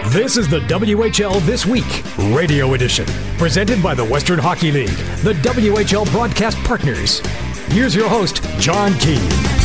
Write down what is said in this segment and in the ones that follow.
This is the WHL This Week, Radio Edition, presented by the Western Hockey League, the WHL broadcast partners. Here's your host, John Keane.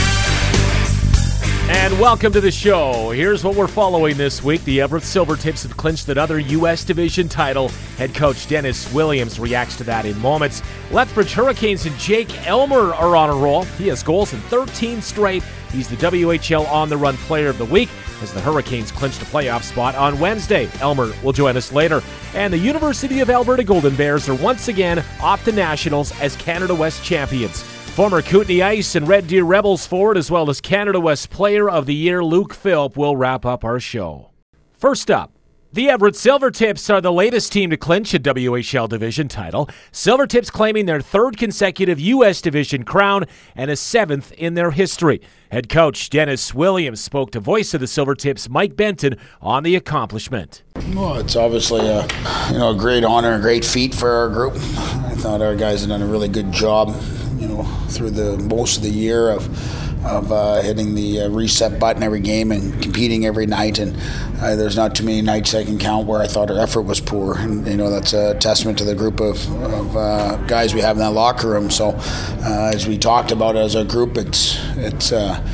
And welcome to the show. Here's what we're following this week. The Everett Silvertips have clinched another U.S. Division title. Head coach Dennis Williams reacts to that in moments. Lethbridge Hurricanes and Jake Elmer are on a roll. He has goals in 13 straight. He's the WHL on-the-run player of the week as the Hurricanes clinched a playoff spot on Wednesday. Elmer will join us later. And the University of Alberta Golden Bears are once again off to nationals as Canada West champions. Former Kootenay Ice and Red Deer Rebels forward, as well as Canada West Player of the Year Luke Philp, will wrap up our show. First up, the Everett Silvertips are the latest team to clinch a WHL Division title. Silvertips claiming their third consecutive U.S. Division crown and a seventh in their history. Head coach Dennis Williams spoke to voice of the Silvertips Mike Benton on the accomplishment. Well, it's obviously a great honor, a great feat for our group. I thought our guys have done a really good job, through the most of the year of hitting the reset button every game and competing every night. And there's not too many nights I can count where I thought our effort was poor. And that's a testament to the group of guys we have in that locker room. So as we talked about as a group, it's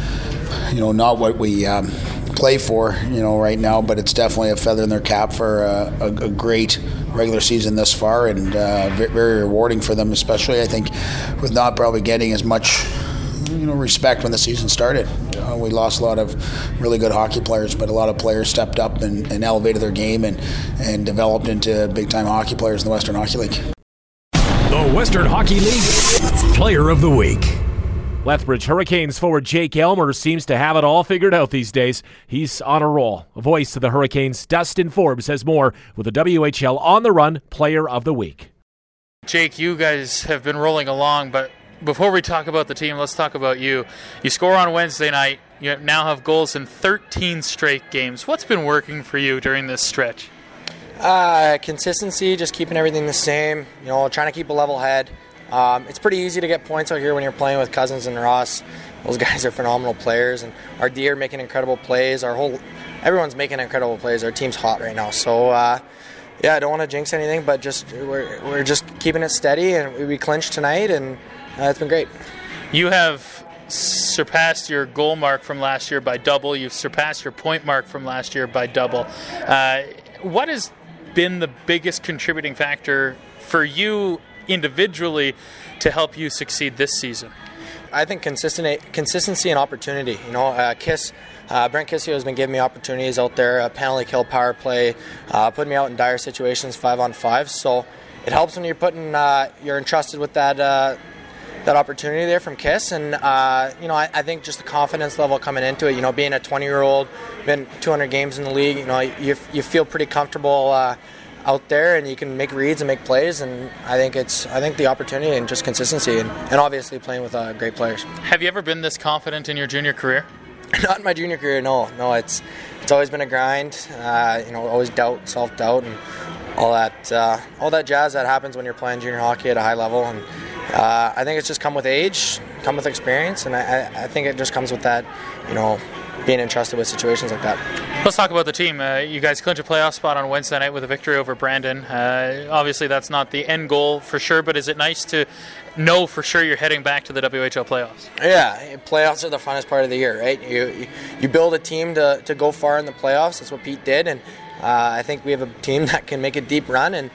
not what we play for right now, but it's definitely a feather in their cap for a great regular season thus far, and very rewarding for them, especially I think with not probably getting as much respect when the season started. We lost a lot of really good hockey players, but a lot of players stepped up and elevated their game and developed into big time hockey players in the Western Hockey League. The Western Hockey League Player of the Week. Lethbridge Hurricanes forward Jake Elmer seems to have it all figured out these days. He's on a roll. A voice of the Hurricanes, Dustin Forbes, has more with the WHL On the Run Player of the Week. Jake, you guys have been rolling along, but before we talk about the team, let's talk about you. You score on Wednesday night. You now have goals in 13 straight games. What's been working for you during this stretch? Consistency, just keeping everything the same, trying to keep a level head. It's pretty easy to get points out here when you're playing with Cousins and Ross. Those guys are phenomenal players, and our D are making incredible plays. Everyone's making incredible plays. Our team's hot right now. So, I don't want to jinx anything, but we're just keeping it steady, and we clinched tonight, and it's been great. You have surpassed your goal mark from last year by double. You've surpassed your point mark from last year by double. What has been the biggest contributing factor for you individually to help you succeed this season? I think consistency and opportunity. Brent Kissio has been giving me opportunities out there, penalty kill, power play, putting me out in dire situations 5-on-5. So it helps when you're entrusted with that opportunity there from Kiss. And I think just the confidence level coming into it. Being a 20-year-old, been 200 games in the league. You feel pretty comfortable out there, and you can make reads and make plays, and I think the opportunity and just consistency and obviously playing with great players. Have you ever been this confident in your junior career? Not in my junior career, no. It's always been a grind, always self-doubt, and all that jazz that happens when you're playing junior hockey at a high level. And I think it's just come with age, come with experience, and I think it just comes with that, being entrusted with situations like that. Let's talk about the team. You guys clinched a playoff spot on Wednesday night with a victory over Brandon. Obviously, that's not the end goal for sure, but is it nice to know for sure you're heading back to the WHL playoffs? Yeah, playoffs are the funnest part of the year, right? You build a team to go far in the playoffs. That's what Pete did, and I think we have a team that can make a deep run, and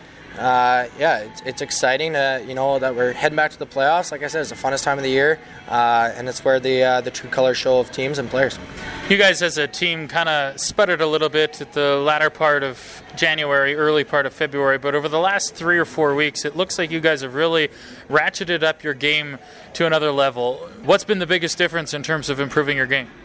it's exciting that we're heading back to the playoffs. Like I said, it's the funnest time of the year, and it's where the true color show of teams and players. You guys as a team kind of sputtered a little bit at the latter part of January, early part of February, but over the last 3 or 4 weeks, it looks like you guys have really ratcheted up your game to another level. What's been the biggest difference in terms of improving your game?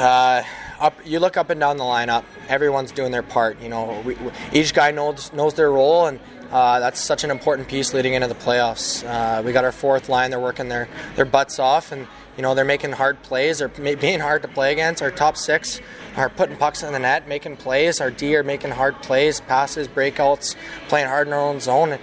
You look up and down the lineup. Everyone's doing their part. Each guy knows their role, and that's such an important piece leading into the playoffs. We got our fourth line. They're working their butts off, and they're making hard plays. They're being hard to play against. Our top six are putting pucks in the net, making plays. Our D are making hard plays, passes, breakouts, playing hard in our own zone.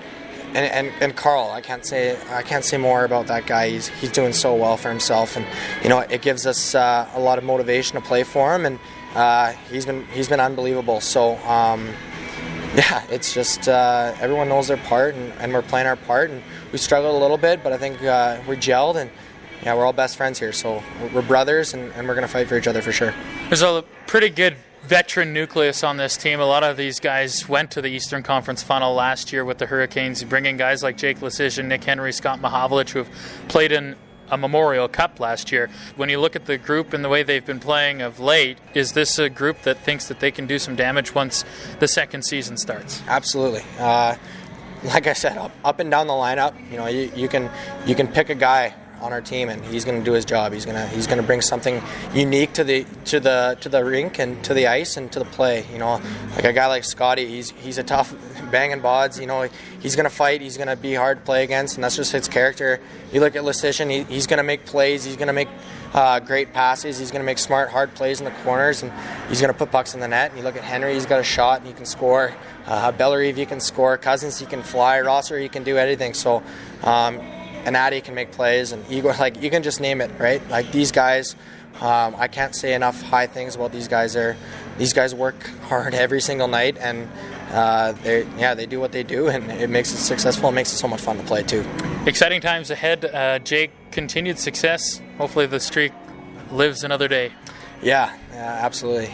and Carl, I can't say more about that guy. He's doing so well for himself, and it gives us a lot of motivation to play for him, and he's been unbelievable. So yeah, it's just everyone knows their part, and we're playing our part, and we struggled a little bit, but I think we gelled, and yeah, we're all best friends here, so we're brothers, and we're going to fight for each other for sure. There's a pretty good veteran nucleus on this team. A lot of these guys went to the Eastern Conference Final last year with the Hurricanes. You bring in guys like Jake Leschyshyn, Nick Henry, Scott Mahovlich, who have played in a Memorial Cup last year. When you look at the group and the way they've been playing of late, is this a group that thinks that they can do some damage once the second season starts? Absolutely. Like I said, up and down the lineup, you can pick a guy on our team, and he's going to do his job. He's going to bring something unique to the rink and to the ice and to the play. Like a guy like Scotty, he's a tough banging bods. He's going to fight. He's going to be hard to play against, and that's just his character. You look at Leschyshyn, he's going to make plays. He's going to make great passes. He's going to make smart, hard plays in the corners, and he's going to put pucks in the net. And you look at Henry, he's got a shot and he can score. Bellerive, he can score. Cousins, he can fly. Rosser, he can do anything. So. And Addy can make plays, and Igor, like, you can just name it, right? Like, these guys, I can't say enough high things about these guys. These guys work hard every single night, and they do what they do, and it makes it successful. It makes it so much fun to play too. Exciting times ahead. Jake, continued success. Hopefully the streak lives another day. Yeah, absolutely.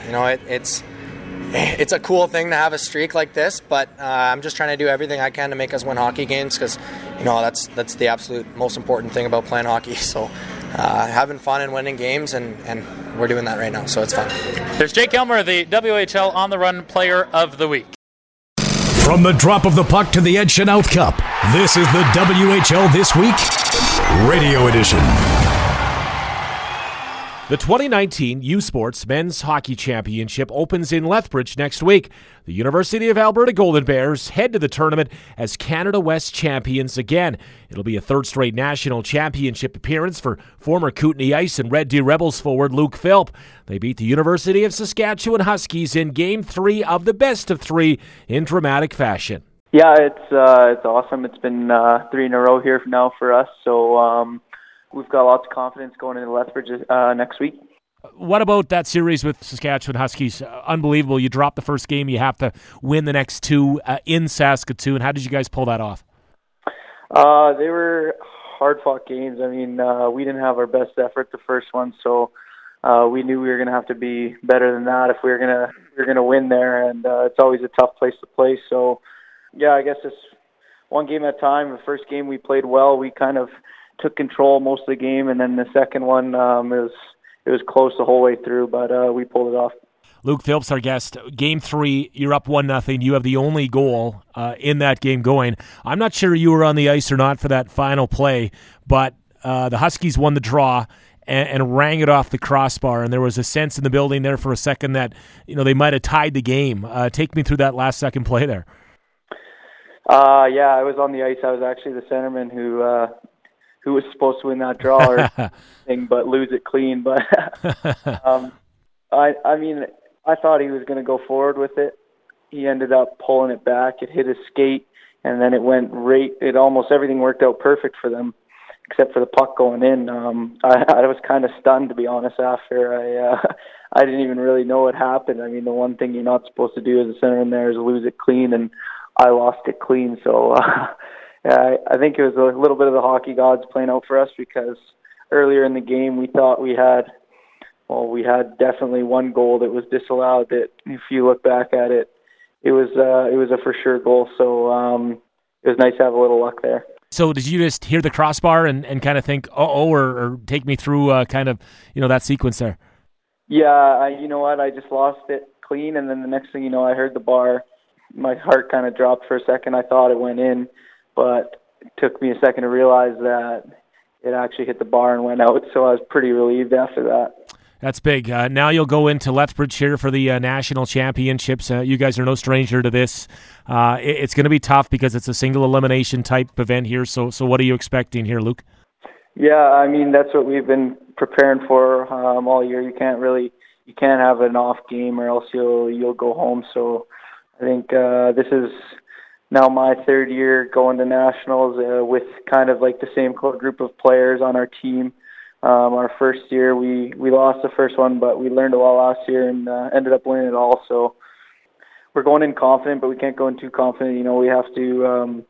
It's a cool thing to have a streak like this, but I'm just trying to do everything I can to make us win hockey games, because that's the absolute most important thing about playing hockey. So having fun and winning games, and we're doing that right now, so it's fun. There's Jake Elmer, the WHL On the Run Player of the Week. From the drop of the puck to the Ed Chenault Cup, this is the WHL This Week Radio Edition. The 2019 U Sports Men's Hockey Championship opens in Lethbridge next week. The University of Alberta Golden Bears head to the tournament as Canada West champions again. It'll be a third straight national championship appearance for former Kootenay Ice and Red Deer Rebels forward Luke Philp. They beat the University of Saskatchewan Huskies in Game 3 of the best of three in dramatic fashion. Yeah, it's awesome. It's been 3 in a row here now for us, so we've got lots of confidence going into Lethbridge next week. What about that series with Saskatchewan Huskies? Unbelievable. You dropped the first game. You have to win the next two in Saskatoon. How did you guys pull that off? They were hard-fought games. I mean, we didn't have our best effort the first one, so we knew we were going to have to be better than that if we were going to win there, and it's always a tough place to play. So, yeah, I guess it's one game at a time. The first game we played well. We kind of took control most of the game, and then the second one it was close the whole way through, but we pulled it off. Luke Philp's our guest. Game 3, you're up 1-0. You have the only goal in that game going. I'm not sure you were on the ice or not for that final play, but the Huskies won the draw and rang it off the crossbar, and there was a sense in the building there for a second that they might have tied the game. Take me through that last second play there. Yeah, I was on the ice. I was actually the centerman who was supposed to win that draw or thing, but lose it clean. But I mean, I thought he was going to go forward with it. He ended up pulling it back. It hit his skate, and then it went right. It almost everything worked out perfect for them, except for the puck going in. I was kind of stunned, to be honest. After I didn't even really know what happened. I mean, the one thing you're not supposed to do as a centerman there is lose it clean, and I lost it clean. So. Yeah, I think it was a little bit of the hockey gods playing out for us, because earlier in the game we thought we had definitely one goal that was disallowed. That if you look back at it, it was a for sure goal. So it was nice to have a little luck there. So did you just hear the crossbar and kind of think, or take me through kind of that sequence there? Yeah, you know what? I just lost it clean, and then the next thing you know, I heard the bar. My heart kind of dropped for a second. I thought it went in. But it took me a second to realize that it actually hit the bar and went out, so I was pretty relieved after that. That's big. Now you'll go into Lethbridge here for the national championships. You guys are no stranger to this. It's going to be tough because it's a single elimination type event here, so what are you expecting here, Luke? Yeah, I mean, that's what we've been preparing for all year. You can't have an off game or else you'll go home, so I think this now my third year going to nationals with kind of like the same core group of players on our team. Our first year, we lost the first one, but we learned a lot last year and ended up winning it all. So we're going in confident, but we can't go in too confident. You know, we have to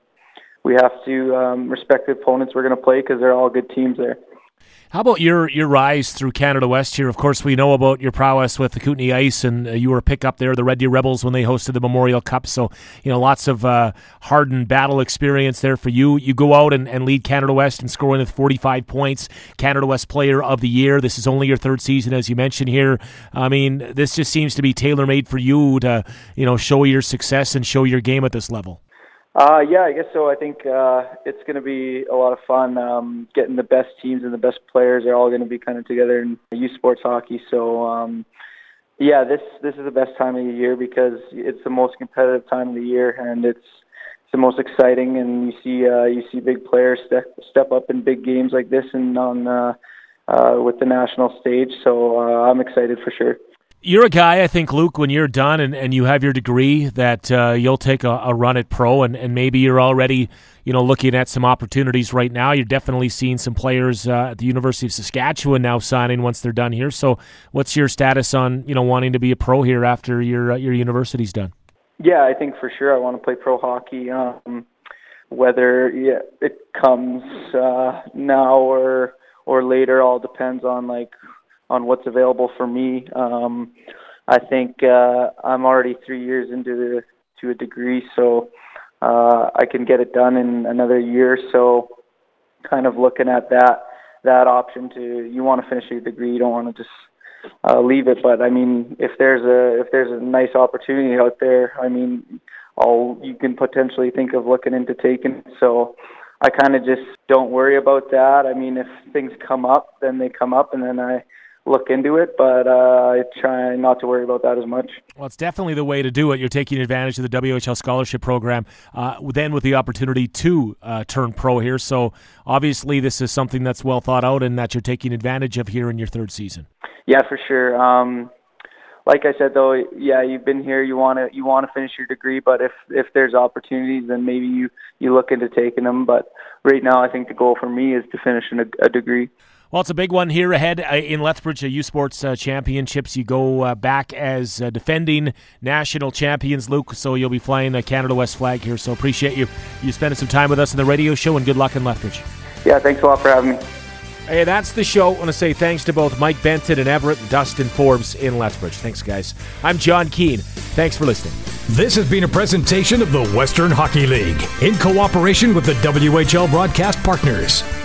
respect the opponents we're going to play because they're all good teams there. How about your rise through Canada West here? Of course, we know about your prowess with the Kootenay Ice, and you were a pickup there, the Red Deer Rebels, when they hosted the Memorial Cup. So, you know, lots of hardened battle experience there for you. You go out and lead Canada West and score with 45 points, Canada West Player of the Year. This is only your third season, as you mentioned here. I mean, this just seems to be tailor-made for you to, you know, show your success and show your game at this level. Yeah, I guess so. I think it's going to be a lot of fun. Getting the best teams and the best players are all going to be kind of together in youth sports hockey. So, yeah, this is the best time of the year because it's the most competitive time of the year, and it's the most exciting. And you see big players step up in big games like this and on with the national stage. So I'm excited for sure. You're a guy, I think, Luke, when you're done and you have your degree, that you'll take a run at pro, and maybe you're already, you know, looking at some opportunities right now. You're definitely seeing some players at the University of Saskatchewan now signing once they're done here. So what's your status on, you know, wanting to be a pro here after your university's done? Yeah, I think for sure I want to play pro hockey. Whether it comes now or later, all depends on on what's available for me. I think I'm already 3 years into a degree, so I can get it done in another year. So kind of looking at that option you want to finish your degree, you don't want to just leave it. But I mean, if there's a nice opportunity out there, I mean, you can potentially think of looking into taking it. So I kind of just don't worry about that. I mean, if things come up, then they come up, and then I look into it, but I try not to worry about that as much. Well, it's definitely the way to do it. You're taking advantage of the WHL scholarship program, then with the opportunity to turn pro here. So obviously this is something that's well thought out and that you're taking advantage of here in your third season. Yeah, for sure. Like I said, though, yeah, you've been here. You want to finish your degree, but if there's opportunities, then maybe you look into taking them. But right now, I think the goal for me is to finish a degree. Well, it's a big one here ahead in Lethbridge, U Sports Championships. You go back as defending national champions, Luke, so you'll be flying a Canada West flag here. So appreciate you spending some time with us on the radio show, and good luck in Lethbridge. Yeah, thanks a lot for having me. Hey, that's the show. I want to say thanks to both Mike Benton and Everett and Dustin Forbes in Lethbridge. Thanks, guys. I'm John Keane. Thanks for listening. This has been a presentation of the Western Hockey League in cooperation with the WHL Broadcast Partners.